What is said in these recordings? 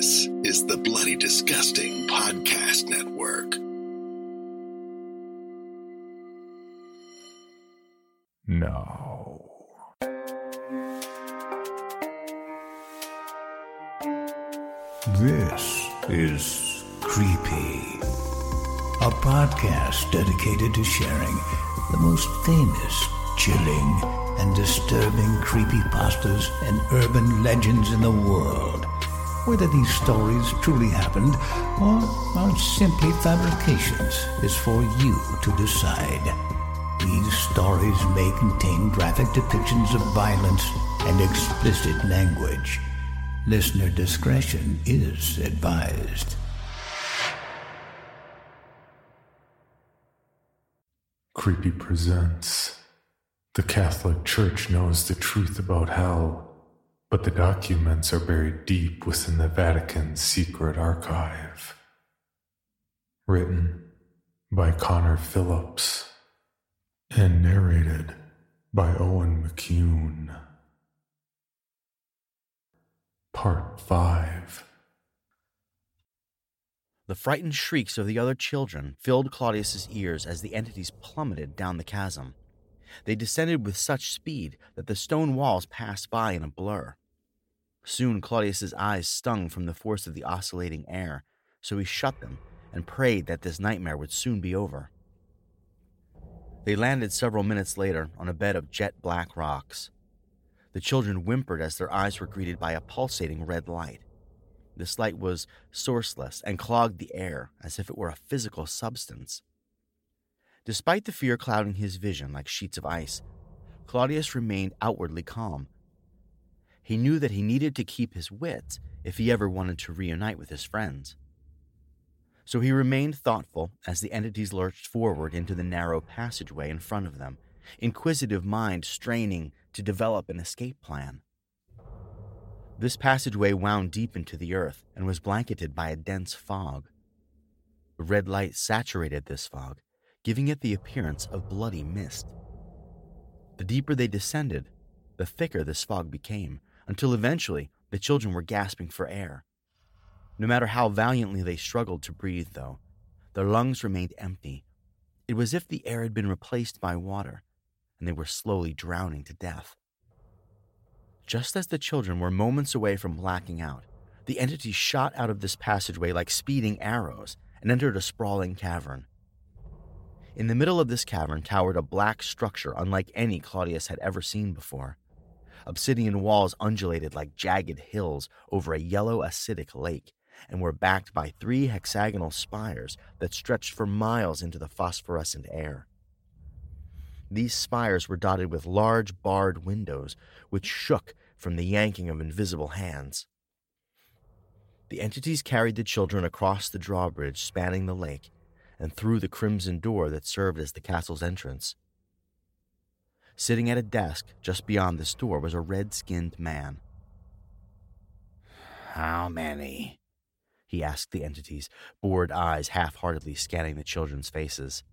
This is the Bloody Disgusting Podcast Network. No. This is Creepy, a podcast dedicated to sharing the most famous, chilling, and disturbing creepypastas and urban legends in the world. Whether these stories truly happened or are simply fabrications is for you to decide. These stories may contain graphic depictions of violence and explicit language. Listener discretion is advised. Creepy presents The Catholic Church knows the truth about hell, but the documents are buried deep within the Vatican's secret archive. Written by Connor Phillips and narrated by Owen McCune. Part 5. The frightened shrieks of the other children filled Claudius's ears as the entities plummeted down the chasm. They descended with such speed that the stone walls passed by in a blur. Soon Claudius's eyes stung from the force of the oscillating air, so he shut them and prayed that this nightmare would soon be over. They landed several minutes later on a bed of jet-black rocks. The children whimpered as their eyes were greeted by a pulsating red light. This light was sourceless and clogged the air as if it were a physical substance. Despite the fear clouding his vision like sheets of ice, Claudius remained outwardly calm. He knew that he needed to keep his wits if he ever wanted to reunite with his friends. So he remained thoughtful as the entities lurched forward into the narrow passageway in front of them, inquisitive mind straining to develop an escape plan. This passageway wound deep into the earth and was blanketed by a dense fog. The red light saturated this fog, giving it the appearance of bloody mist. The deeper they descended, the thicker this fog became, until eventually the children were gasping for air. No matter how valiantly they struggled to breathe, though, their lungs remained empty. It was as if the air had been replaced by water, and they were slowly drowning to death. Just as the children were moments away from blacking out, the entities shot out of this passageway like speeding arrows and entered a sprawling cavern. In the middle of this cavern towered a black structure unlike any Claudius had ever seen before. Obsidian walls undulated like jagged hills over a yellow acidic lake and were backed by 3 hexagonal spires that stretched for miles into the phosphorescent air. These spires were dotted with large barred windows, which shook from the yanking of invisible hands. The entities carried the children across the drawbridge spanning the lake and through the crimson door that served as the castle's entrance. Sitting at a desk just beyond this door was a red-skinned man. "How many?" he asked the entities, bored eyes half-heartedly scanning the children's faces.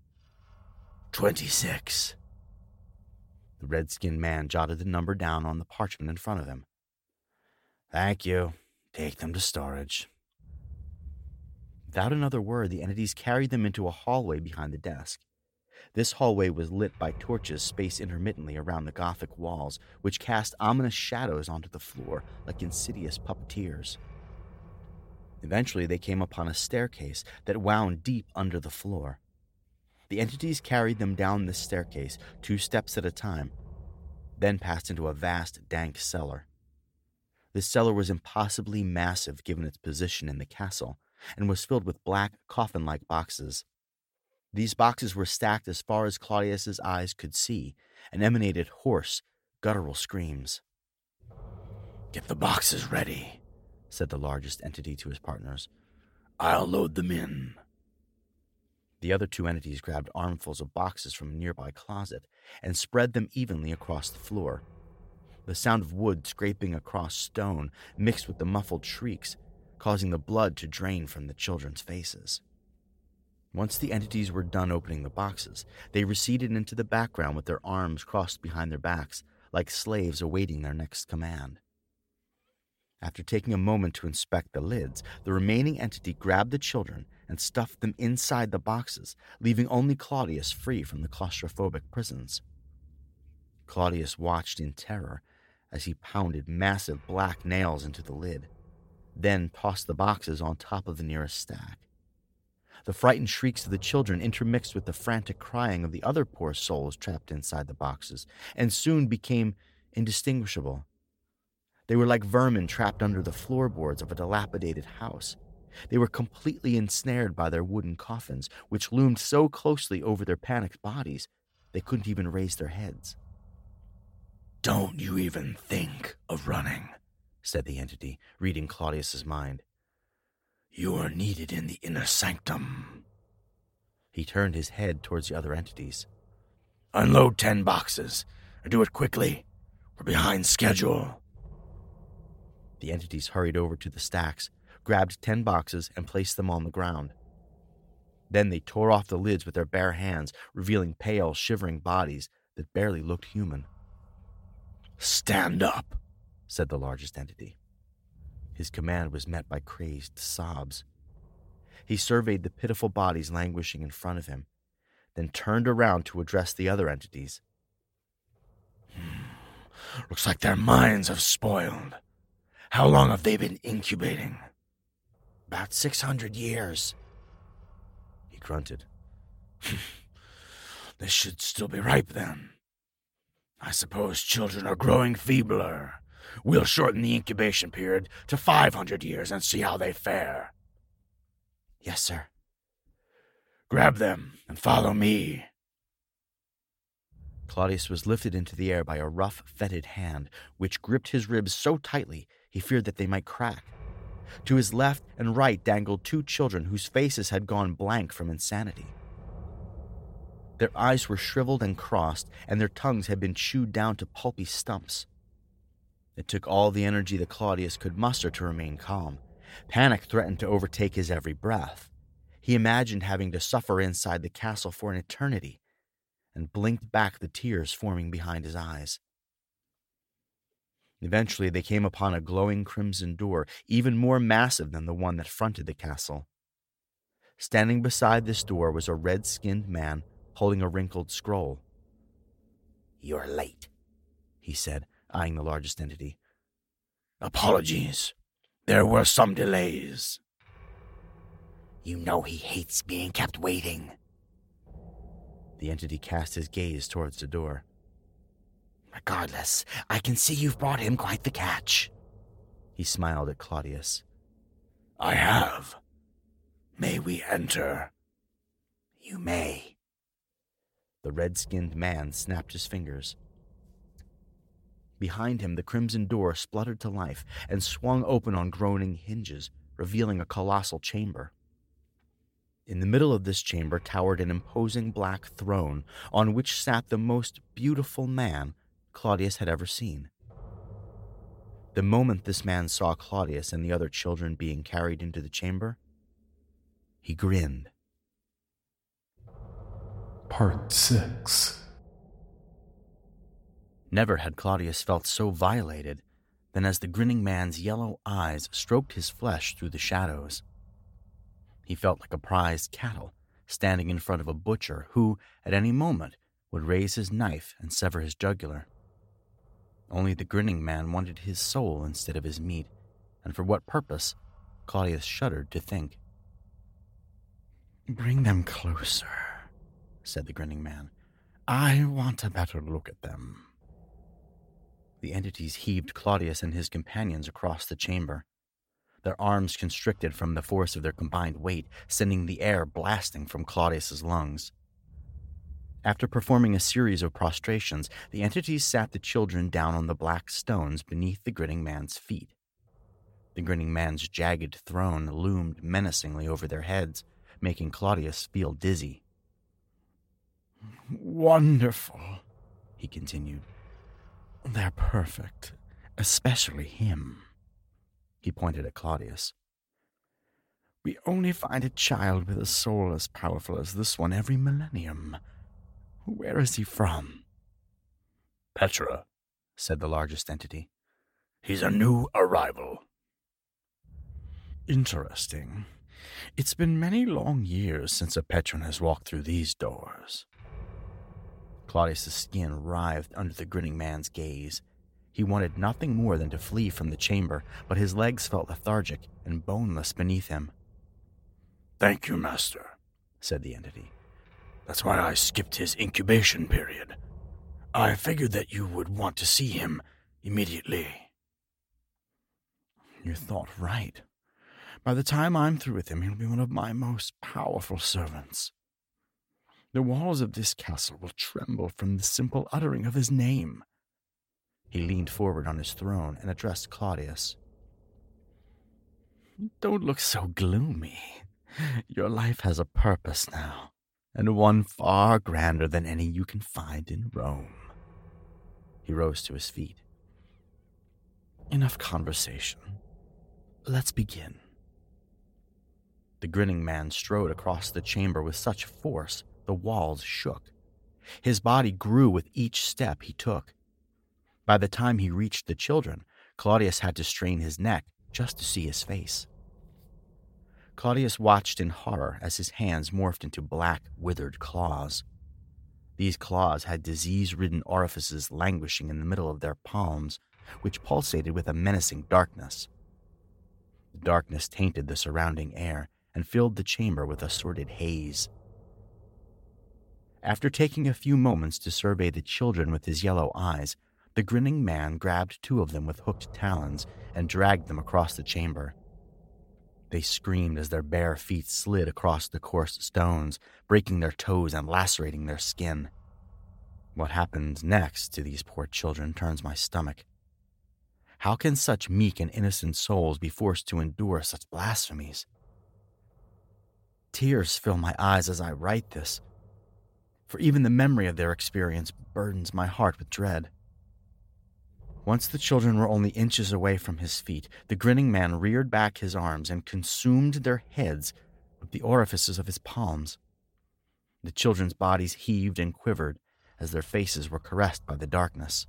26. The red-skinned man jotted the number down on the parchment in front of him. "Thank you. Take them to storage." Without another word, the entities carried them into a hallway behind the desk. This hallway was lit by torches spaced intermittently around the Gothic walls, which cast ominous shadows onto the floor like insidious puppeteers. Eventually, they came upon a staircase that wound deep under the floor. The entities carried them down this staircase 2 steps at a time, then passed into a vast, dank cellar. This cellar was impossibly massive given its position in the castle, and was filled with black, coffin-like boxes. These boxes were stacked as far as Claudius's eyes could see, and emanated hoarse, guttural screams. "Get the boxes ready," said the largest entity to his partners. "I'll load them in." The other 2 entities grabbed armfuls of boxes from a nearby closet and spread them evenly across the floor. The sound of wood scraping across stone mixed with the muffled shrieks, causing the blood to drain from the children's faces. Once the entities were done opening the boxes, they receded into the background with their arms crossed behind their backs, like slaves awaiting their next command. After taking a moment to inspect the lids, the remaining entity grabbed the children and stuffed them inside the boxes, leaving only Claudius free from the claustrophobic prisons. Claudius watched in terror as he pounded massive black nails into the lid, then tossed the boxes on top of the nearest stack. The frightened shrieks of the children intermixed with the frantic crying of the other poor souls trapped inside the boxes, and soon became indistinguishable. They were like vermin trapped under the floorboards of a dilapidated house. They were completely ensnared by their wooden coffins, which loomed so closely over their panicked bodies they couldn't even raise their heads. "Don't you even think of running," said the entity, reading Claudius's mind. "You are needed in the inner sanctum." He turned his head towards the other entities. "Unload 10 boxes, and do it quickly. We're behind schedule." The entities hurried over to the stacks, grabbed 10 boxes, and placed them on the ground. Then they tore off the lids with their bare hands, revealing pale, shivering bodies that barely looked human. "Stand up," said the largest entity. His command was met by crazed sobs. He surveyed the pitiful bodies languishing in front of him, then turned around to address the other entities. "Looks like their minds have spoiled. How long have they been incubating?" "About 600 years. He grunted. "This should still be ripe then. I suppose children are growing feebler. We'll shorten the incubation period to 500 years and see how they fare." "Yes, sir." "Grab them and follow me." Claudius was lifted into the air by a rough, fetid hand, which gripped his ribs so tightly he feared that they might crack. To his left and right dangled 2 children whose faces had gone blank from insanity. Their eyes were shriveled and crossed, and their tongues had been chewed down to pulpy stumps. It took all the energy that Claudius could muster to remain calm. Panic threatened to overtake his every breath. He imagined having to suffer inside the castle for an eternity, and blinked back the tears forming behind his eyes. Eventually, they came upon a glowing crimson door, even more massive than the one that fronted the castle. Standing beside this door was a red-skinned man holding a wrinkled scroll. "You're late," he said, eyeing the largest entity. "Apologies. There were some delays." "You know he hates being kept waiting." The entity cast his gaze towards the door. "Regardless, I can see you've brought him quite the catch." He smiled at Claudius. "I have. May we enter?" "You may." The red-skinned man snapped his fingers. Behind him, the crimson door spluttered to life and swung open on groaning hinges, revealing a colossal chamber. In the middle of this chamber towered an imposing black throne on which sat the most beautiful man Claudius had ever seen. The moment this man saw Claudius and the other children being carried into the chamber, he grinned. Part 6. Never had Claudius felt so violated than as the grinning man's yellow eyes stroked his flesh through the shadows. He felt like a prized cattle standing in front of a butcher who, at any moment, would raise his knife and sever his jugular. Only the grinning man wanted his soul instead of his meat, and for what purpose, Claudius shuddered to think. "Bring them closer," said the grinning man. "I want a better look at them." The entities heaved Claudius and his companions across the chamber. Their arms constricted from the force of their combined weight, sending the air blasting from Claudius's lungs. After performing a series of prostrations, the entities sat the children down on the black stones beneath the grinning man's feet. The grinning man's jagged throne loomed menacingly over their heads, making Claudius feel dizzy. "Wonderful," he continued. "They're perfect, especially him." He pointed at Claudius. "We only find a child with a soul as powerful as this one every millennium. Where is he from?" "Petra," said the largest entity. "He's a new arrival. Interesting. It's been many long years since a Petron has walked through these doors. Claudius's skin writhed under the grinning man's gaze. He wanted nothing more than to flee from the chamber, but his legs felt lethargic and boneless beneath him. "Thank you, Master," said the entity. "That's why I skipped his incubation period. I figured that you would want to see him immediately." "You thought right. By the time I'm through with him, he'll be one of my most powerful servants. The walls of this castle will tremble from the simple uttering of his name." He leaned forward on his throne and addressed Claudius. "Don't look so gloomy. Your life has a purpose now, and one far grander than any you can find in Rome." He rose to his feet. "Enough conversation. Let's begin." The grinning man strode across the chamber with such force the walls shook. His body grew with each step he took. By the time he reached the children, Claudius had to strain his neck just to see his face. Claudius watched in horror as his hands morphed into black, withered claws. These claws had disease-ridden orifices languishing in the middle of their palms, which pulsated with a menacing darkness. The darkness tainted the surrounding air and filled the chamber with a sordid haze. After taking a few moments to survey the children with his yellow eyes, the grinning man grabbed two of them with hooked talons and dragged them across the chamber. They screamed as their bare feet slid across the coarse stones, breaking their toes and lacerating their skin. What happened next to these poor children turns my stomach. How can such meek and innocent souls be forced to endure such blasphemies? Tears fill my eyes as I write this, for even the memory of their experience burdens my heart with dread. Once the children were only inches away from his feet, the grinning man reared back his arms and consumed their heads with the orifices of his palms. The children's bodies heaved and quivered as their faces were caressed by the darkness.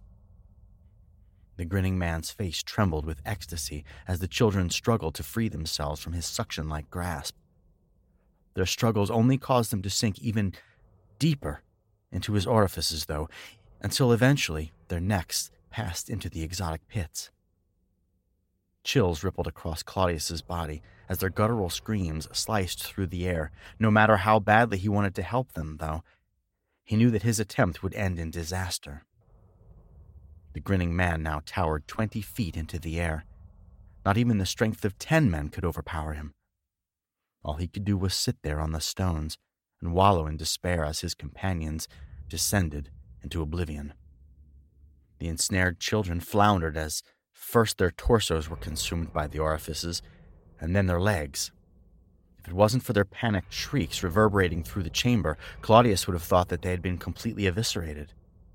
The grinning man's face trembled with ecstasy as the children struggled to free themselves from his suction-like grasp. Their struggles only caused them to sink even deeper into his orifices, though, until eventually their necks passed into the exotic pits. Chills rippled across Claudius's body as their guttural screams sliced through the air. No matter how badly he wanted to help them, though, he knew that his attempt would end in disaster. The grinning man now towered 20 feet into the air. Not even the strength of 10 men could overpower him. All he could do was sit there on the stones and wallow in despair as his companions descended into oblivion. The ensnared children floundered as first their torsos were consumed by the orifices, and then their legs. If it wasn't for their panicked shrieks reverberating through the chamber, Claudius would have thought that they had been completely eviscerated.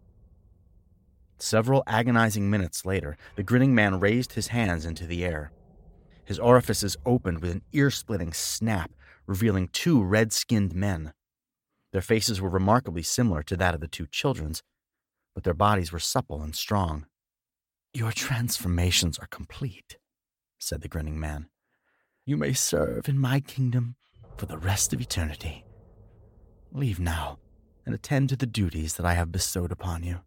Several agonizing minutes later, the grinning man raised his hands into the air. His orifices opened with an ear-splitting snap, revealing 2 red-skinned men. Their faces were remarkably similar to that of the 2 children's, but their bodies were supple and strong. "Your transformations are complete," said the grinning man. "You may serve in my kingdom for the rest of eternity. Leave now and attend to the duties that I have bestowed upon you."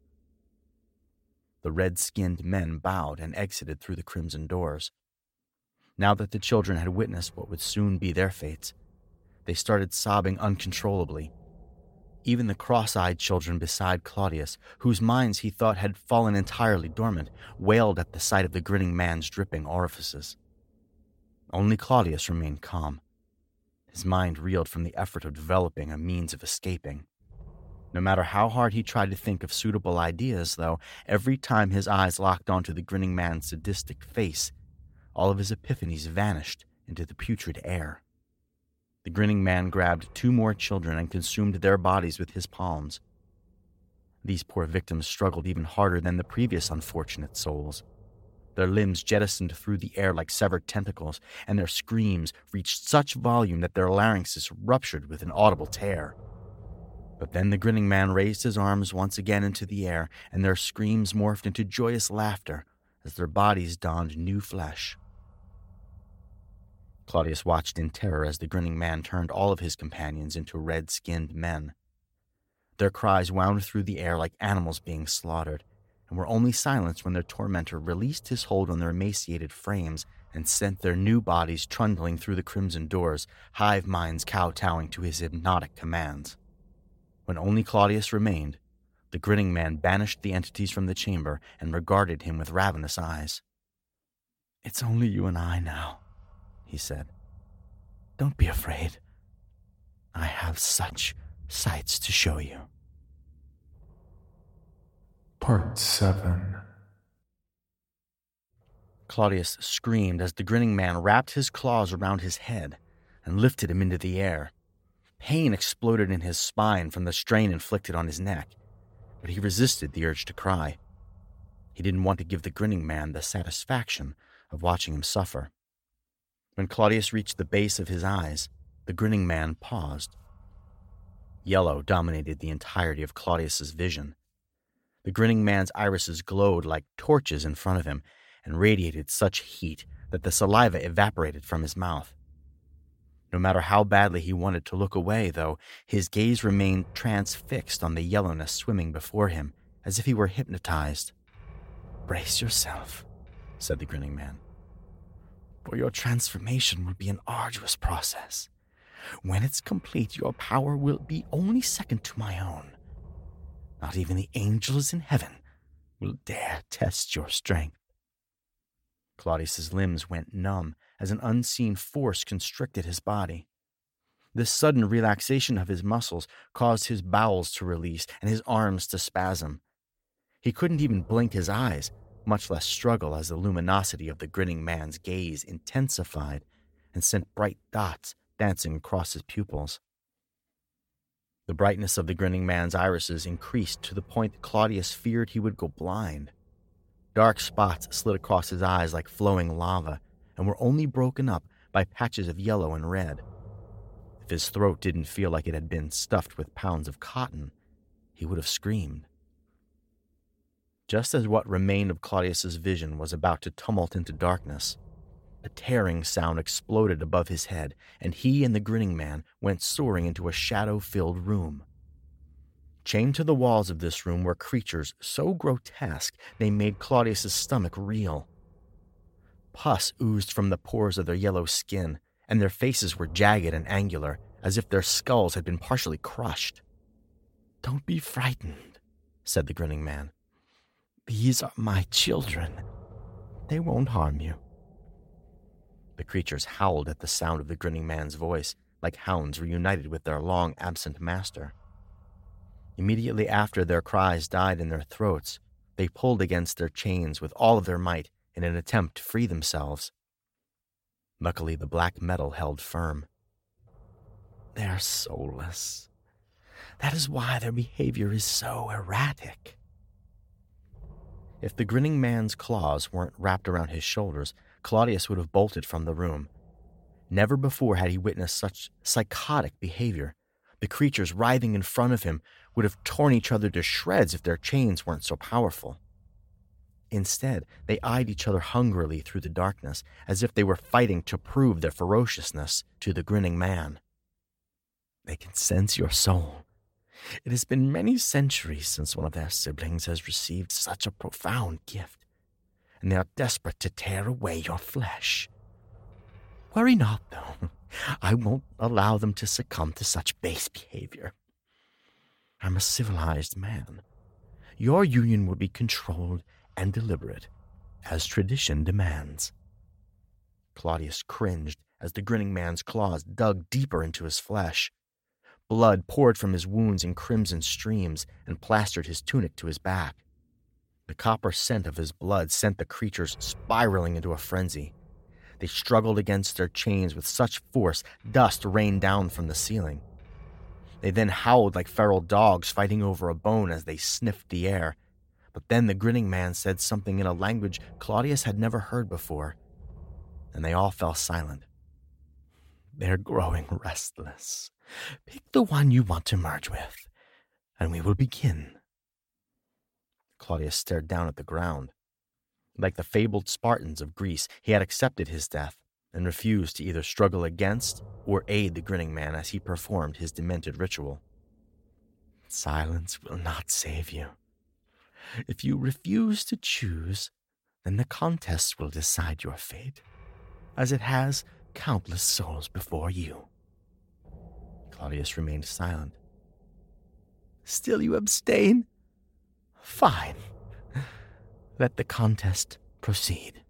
The red-skinned men bowed and exited through the crimson doors. Now that the children had witnessed what would soon be their fates, they started sobbing uncontrollably. Even the cross-eyed children beside Claudius, whose minds he thought had fallen entirely dormant, wailed at the sight of the grinning man's dripping orifices. Only Claudius remained calm. His mind reeled from the effort of developing a means of escaping. No matter how hard he tried to think of suitable ideas, though, every time his eyes locked onto the grinning man's sadistic face, all of his epiphanies vanished into the putrid air. The grinning man grabbed 2 more children and consumed their bodies with his palms. These poor victims struggled even harder than the previous unfortunate souls. Their limbs jettisoned through the air like severed tentacles, and their screams reached such volume that their larynxes ruptured with an audible tear. But then the grinning man raised his arms once again into the air, and their screams morphed into joyous laughter as their bodies donned new flesh. Claudius watched in terror as the grinning man turned all of his companions into red-skinned men. Their cries wound through the air like animals being slaughtered, and were only silenced when their tormentor released his hold on their emaciated frames and sent their new bodies trundling through the crimson doors, hive minds kowtowing to his hypnotic commands. When only Claudius remained, the grinning man banished the entities from the chamber and regarded him with ravenous eyes. "It's only you and I now," he said. "Don't be afraid. I have such sights to show you." Part 7. Claudius screamed as the grinning man wrapped his claws around his head and lifted him into the air. Pain exploded in his spine from the strain inflicted on his neck, but he resisted the urge to cry. He didn't want to give the grinning man the satisfaction of watching him suffer. When Claudius reached the base of his eyes, the grinning man paused. Yellow dominated the entirety of Claudius's vision. The grinning man's irises glowed like torches in front of him and radiated such heat that the saliva evaporated from his mouth. No matter how badly he wanted to look away, though, his gaze remained transfixed on the yellowness swimming before him, as if he were hypnotized. "Brace yourself," said the grinning man, "for your transformation will be an arduous process. When it's complete, your power will be only second to my own. Not even the angels in heaven will dare test your strength." Claudius's limbs went numb as an unseen force constricted his body. This sudden relaxation of his muscles caused his bowels to release and his arms to spasm. He couldn't even blink his eyes, much less struggle, as the luminosity of the grinning man's gaze intensified and sent bright dots dancing across his pupils. The brightness of the grinning man's irises increased to the point that Claudius feared he would go blind. Dark spots slid across his eyes like flowing lava and were only broken up by patches of yellow and red. If his throat didn't feel like it had been stuffed with pounds of cotton, he would have screamed. Just as what remained of Claudius's vision was about to tumult into darkness, a tearing sound exploded above his head, and he and the grinning man went soaring into a shadow-filled room. Chained to the walls of this room were creatures so grotesque they made Claudius's stomach reel. Pus oozed from the pores of their yellow skin, and their faces were jagged and angular, as if their skulls had been partially crushed. "Don't be frightened," said the grinning man. "These are my children. They won't harm you." The creatures howled at the sound of the grinning man's voice, like hounds reunited with their long-absent master. Immediately after their cries died in their throats, they pulled against their chains with all of their might in an attempt to free themselves. Luckily, the black metal held firm. "They are soulless. That is why their behavior is so erratic." If the grinning man's claws weren't wrapped around his shoulders, Claudius would have bolted from the room. Never before had he witnessed such psychotic behavior. The creatures writhing in front of him would have torn each other to shreds if their chains weren't so powerful. Instead, they eyed each other hungrily through the darkness, as if they were fighting to prove their ferociousness to the grinning man. "They can sense your soul. It has been many centuries since one of their siblings has received such a profound gift, and they are desperate to tear away your flesh. Worry not, though. I won't allow them to succumb to such base behavior. I'm a civilized man. Your union will be controlled and deliberate, as tradition demands." Claudius cringed as the grinning man's claws dug deeper into his flesh. Blood poured from his wounds in crimson streams and plastered his tunic to his back. The copper scent of his blood sent the creatures spiraling into a frenzy. They struggled against their chains with such force, dust rained down from the ceiling. They then howled like feral dogs fighting over a bone as they sniffed the air. But then the grinning man said something in a language Claudius had never heard before, and they all fell silent. "They're growing restless. Pick the one you want to merge with, and we will begin." Claudius stared down at the ground. Like the fabled Spartans of Greece, he had accepted his death, and refused to either struggle against or aid the grinning man as he performed his demented ritual. Silence will not save you. If you refuse to choose, then the contest will decide your fate, as it has countless souls before you. Claudius remained silent. Still you abstain? Fine. Let the contest proceed.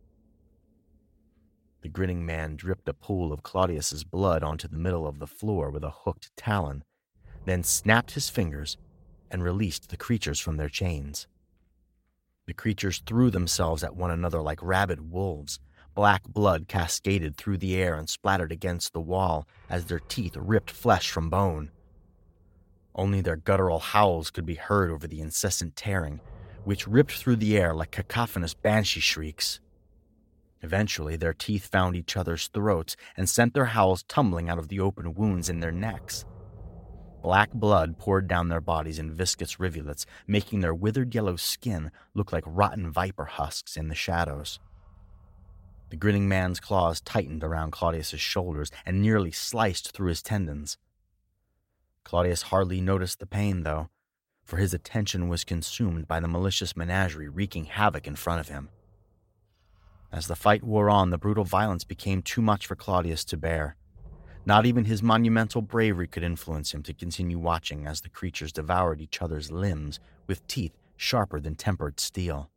The grinning man dripped a pool of Claudius's blood onto the middle of the floor with a hooked talon, then snapped his fingers and released the creatures from their chains. The creatures threw themselves at one another like rabid wolves. Black blood cascaded through the air and splattered against the wall as their teeth ripped flesh from bone. Only their guttural howls could be heard over the incessant tearing, which ripped through the air like cacophonous banshee shrieks. Eventually, their teeth found each other's throats and sent their howls tumbling out of the open wounds in their necks. Black blood poured down their bodies in viscous rivulets, making their withered yellow skin look like rotten viper husks in the shadows. The grinning man's claws tightened around Claudius's shoulders and nearly sliced through his tendons. Claudius hardly noticed the pain, though, for his attention was consumed by the malicious menagerie wreaking havoc in front of him. As the fight wore on, the brutal violence became too much for Claudius to bear. Not even his monumental bravery could influence him to continue watching as the creatures devoured each other's limbs with teeth sharper than tempered steel.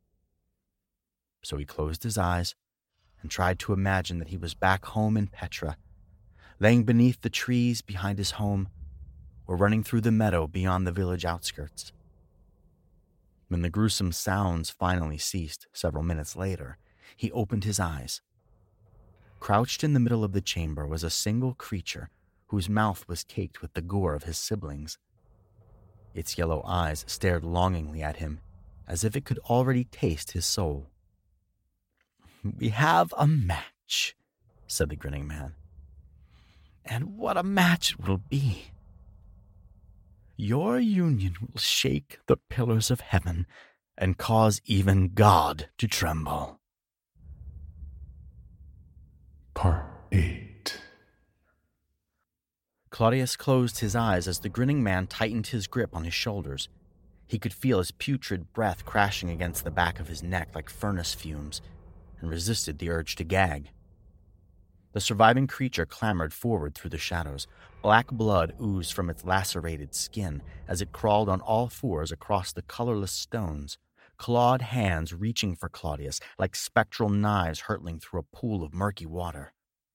So he closed his eyes and tried to imagine that he was back home in Petra, laying beneath the trees behind his home, or running through the meadow beyond the village outskirts. When the gruesome sounds finally ceased several minutes later, he opened his eyes. Crouched in the middle of the chamber was a single creature whose mouth was caked with the gore of his siblings. Its yellow eyes stared longingly at him, as if it could already taste his soul. "We have a match," said the grinning man. "And what a match it will be! Your union will shake the pillars of heaven and cause even God to tremble." Part 8. Claudius closed his eyes as the grinning man tightened his grip on his shoulders. He could feel his putrid breath crashing against the back of his neck like furnace fumes, and resisted the urge to gag. The surviving creature clambered forward through the shadows. Black blood oozed from its lacerated skin as it crawled on all fours across the colorless stones, clawed hands reaching for Claudius like spectral knives hurtling through a pool of murky water.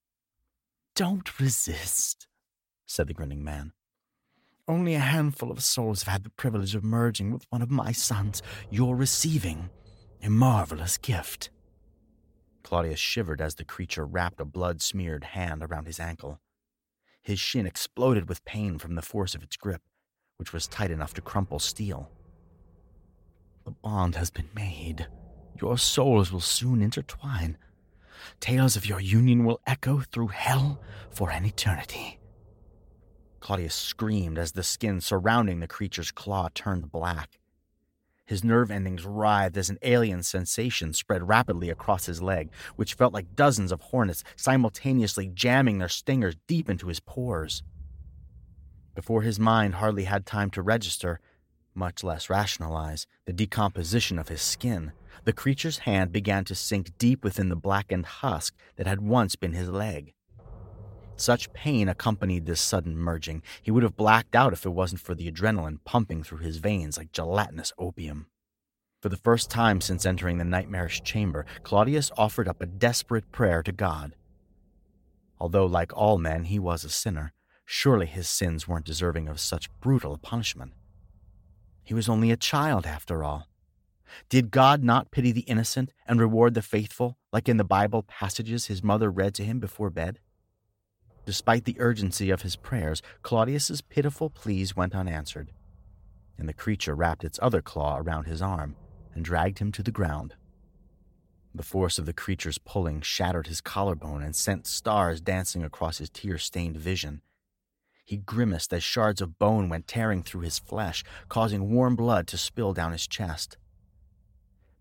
"Don't resist," said the grinning man. "Only a handful of souls have had the privilege of merging with one of my sons. You're receiving a marvelous gift." Claudius shivered as the creature wrapped a blood-smeared hand around his ankle. His shin exploded with pain from the force of its grip, which was tight enough to crumple steel. "The bond has been made. Your souls will soon intertwine. Tales of your union will echo through hell for an eternity." Claudius screamed as the skin surrounding the creature's claw turned black. His nerve endings writhed as an alien sensation spread rapidly across his leg, which felt like dozens of hornets simultaneously jamming their stingers deep into his pores. Before his mind hardly had time to register, much less rationalize, the decomposition of his skin, the creature's hand began to sink deep within the blackened husk that had once been his leg. Such pain accompanied this sudden merging, he would have blacked out if it wasn't for the adrenaline pumping through his veins like gelatinous opium. For the first time since entering the nightmarish chamber, Claudius offered up a desperate prayer to God. Although, like all men, he was a sinner, surely his sins weren't deserving of such brutal a punishment. He was only a child, after all. Did God not pity the innocent and reward the faithful, like in the Bible passages his mother read to him before bed? Despite the urgency of his prayers, Claudius's pitiful pleas went unanswered, and the creature wrapped its other claw around his arm and dragged him to the ground. The force of the creature's pulling shattered his collarbone and sent stars dancing across his tear-stained vision. He grimaced as shards of bone went tearing through his flesh, causing warm blood to spill down his chest. The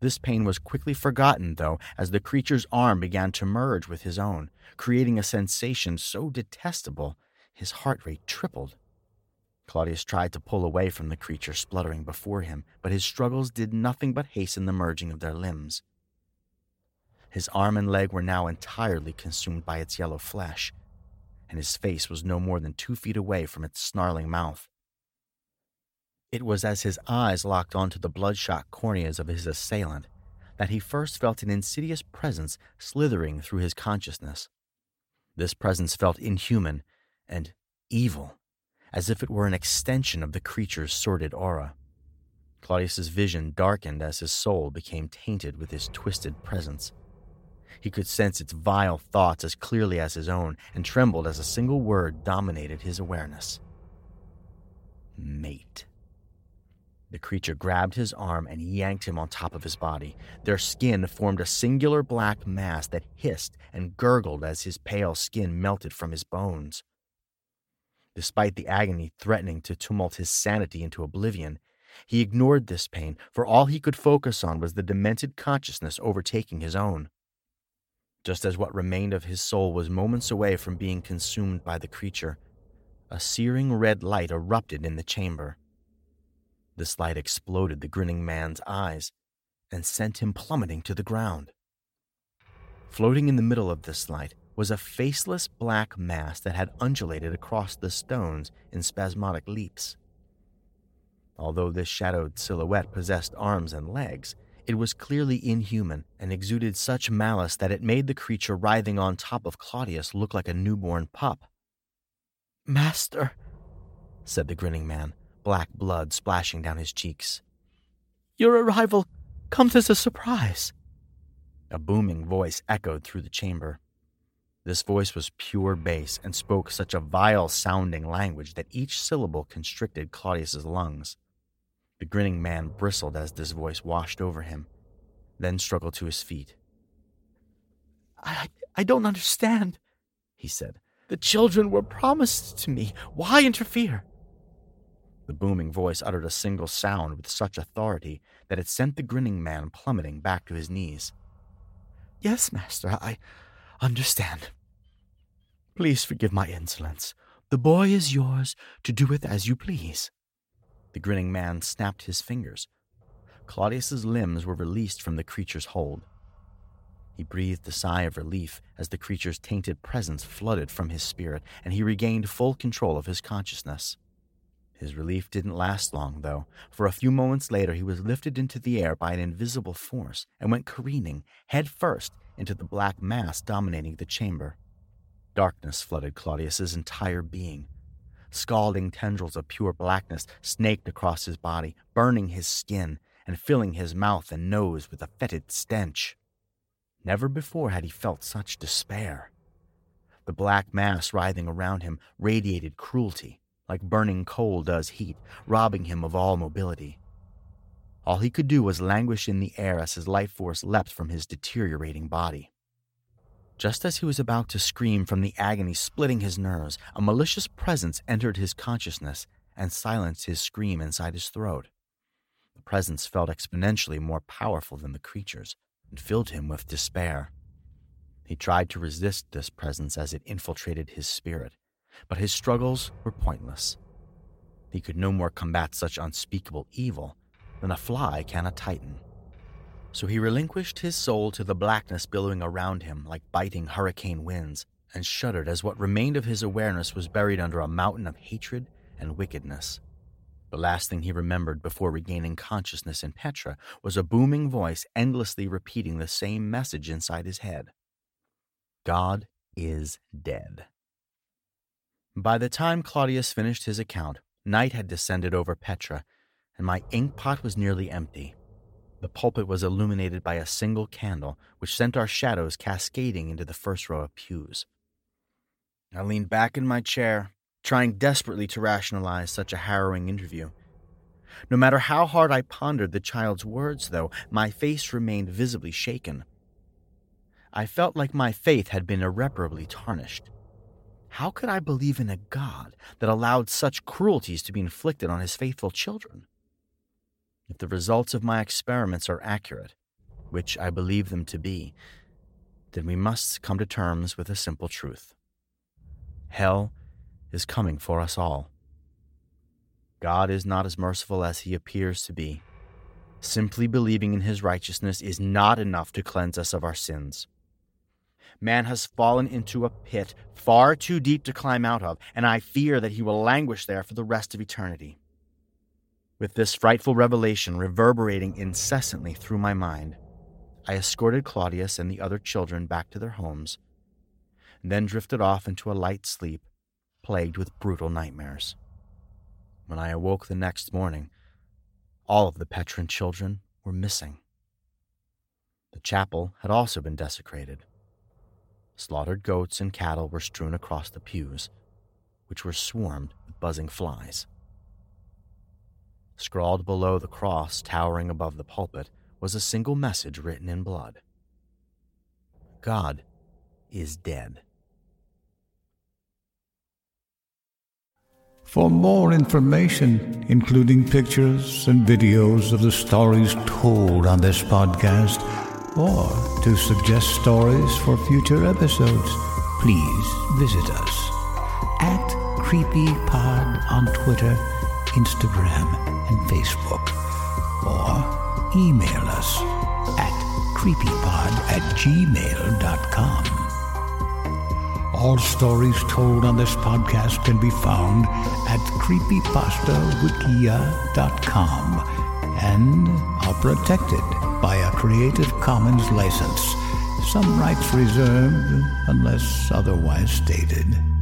This pain was quickly forgotten, though, as the creature's arm began to merge with his own, creating a sensation so detestable his heart rate tripled. Claudius tried to pull away from the creature spluttering before him, but his struggles did nothing but hasten the merging of their limbs. His arm and leg were now entirely consumed by its yellow flesh, and his face was no more than 2 feet away from its snarling mouth. It was as his eyes locked onto the bloodshot corneas of his assailant that he first felt an insidious presence slithering through his consciousness. This presence felt inhuman and evil, as if it were an extension of the creature's sordid aura. Claudius's vision darkened as his soul became tainted with his twisted presence. He could sense its vile thoughts as clearly as his own, and trembled as a single word dominated his awareness. Mate. The creature grabbed his arm and yanked him on top of his body. Their skin formed a singular black mass that hissed and gurgled as his pale skin melted from his bones. Despite the agony threatening to tumult his sanity into oblivion, he ignored this pain, for all he could focus on was the demented consciousness overtaking his own. Just as what remained of his soul was moments away from being consumed by the creature, a searing red light erupted in the chamber. This light exploded the grinning man's eyes and sent him plummeting to the ground. Floating in the middle of this light was a faceless black mass that had undulated across the stones in spasmodic leaps. Although this shadowed silhouette possessed arms and legs, it was clearly inhuman and exuded such malice that it made the creature writhing on top of Claudius look like a newborn pup. "Master," said the grinning man, black blood splashing down his cheeks. "Your arrival comes as a surprise." A booming voice echoed through the chamber. This voice was pure bass and spoke such a vile-sounding language that each syllable constricted Claudius's lungs. The grinning man bristled as this voice washed over him, then struggled to his feet. I don't understand," he said. "The children were promised to me. Why interfere?" The booming voice uttered a single sound with such authority that it sent the grinning man plummeting back to his knees. "Yes, master, I understand. Please forgive my insolence. The boy is yours to do with as you please." The grinning man snapped his fingers. Claudius's limbs were released from the creature's hold. He breathed a sigh of relief as the creature's tainted presence flooded from his spirit, and he regained full control of his consciousness. His relief didn't last long, though, for a few moments later he was lifted into the air by an invisible force and went careening, head first, into the black mass dominating the chamber. Darkness flooded Claudius's entire being. Scalding tendrils of pure blackness snaked across his body, burning his skin and filling his mouth and nose with a fetid stench. Never before had he felt such despair. The black mass writhing around him radiated cruelty, like burning coal does heat, robbing him of all mobility. All he could do was languish in the air as his life force leapt from his deteriorating body. Just as he was about to scream from the agony splitting his nerves, a malicious presence entered his consciousness and silenced his scream inside his throat. The presence felt exponentially more powerful than the creature's and filled him with despair. He tried to resist this presence as it infiltrated his spirit, but his struggles were pointless. He could no more combat such unspeakable evil than a fly can a titan. So he relinquished his soul to the blackness billowing around him like biting hurricane winds, and shuddered as what remained of his awareness was buried under a mountain of hatred and wickedness. The last thing he remembered before regaining consciousness in Petra was a booming voice endlessly repeating the same message inside his head. God is dead. By the time Claudius finished his account, night had descended over Petra, and my ink pot was nearly empty. The pulpit was illuminated by a single candle, which sent our shadows cascading into the first row of pews. I leaned back in my chair, trying desperately to rationalize such a harrowing interview. No matter how hard I pondered the child's words, though, my face remained visibly shaken. I felt like my faith had been irreparably tarnished. How could I believe in a God that allowed such cruelties to be inflicted on his faithful children? If the results of my experiments are accurate, which I believe them to be, then we must come to terms with a simple truth. Hell is coming for us all. God is not as merciful as he appears to be. Simply believing in his righteousness is not enough to cleanse us of our sins. Man has fallen into a pit far too deep to climb out of, and I fear that he will languish there for the rest of eternity. With this frightful revelation reverberating incessantly through my mind, I escorted Claudius and the other children back to their homes, and then drifted off into a light sleep, plagued with brutal nightmares. When I awoke the next morning, all of the Petrin children were missing. The chapel had also been desecrated. Slaughtered goats and cattle were strewn across the pews, which were swarmed with buzzing flies. Scrawled below the cross towering above the pulpit was a single message written in blood. God is dead. For more information, including pictures and videos of the stories told on this podcast, or to suggest stories for future episodes, please visit us at CreepyPod on Twitter, Instagram, and Facebook, or email us at creepypod@gmail.com. All stories told on this podcast can be found at creepypastawikia.com and are protected by a Creative Commons license. Some rights reserved unless otherwise stated.